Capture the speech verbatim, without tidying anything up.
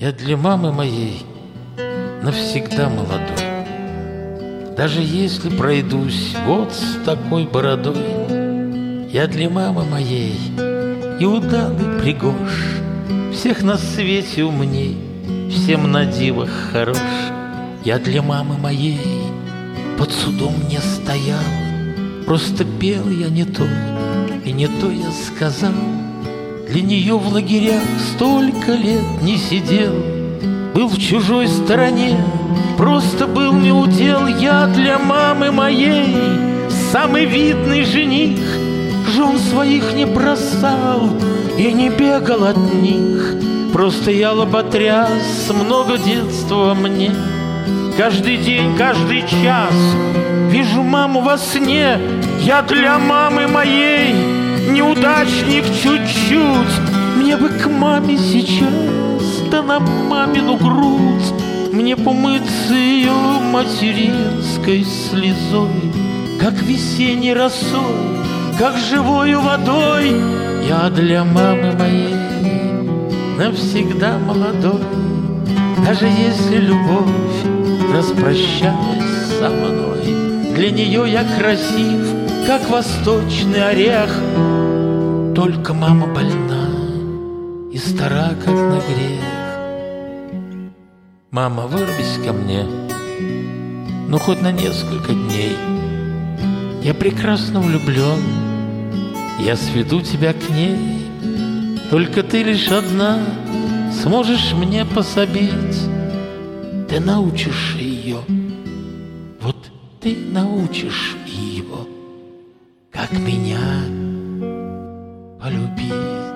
Я для мамы моей навсегда молодой. Даже если пройдусь вот с такой бородой, я для мамы моей Иуда и пригож, всех на свете умней, всем на дивах хорош. Я для мамы моей под судом не стоял, просто пел я не то, и не то я сказал. Для нее в лагерях столько лет не сидел, был в чужой стороне, просто был неудел. Я для мамы моей самый видный жених, жен своих не бросал и не бегал от них. Просто я лоботряс, много детства мне. Каждый день, каждый час вижу маму во сне. Я для мамы моей неудачник чуть-чуть. Мне бы к маме сейчас, да на мамину грудь, мне помыться ее материнской слезой, как весенней росой, как живою водой. Я для мамы моей навсегда молодой. Даже если любовь распрощалась со мной, для нее я красив, как восточный орех. Только мама больна и стара, как на грех. Мама, вырвись ко мне, ну хоть на несколько дней. Я прекрасно влюблен, я сведу тебя к ней. Только ты лишь одна сможешь мне пособить. Ты научишь ее, вот ты научишь ее, как меня полюбить.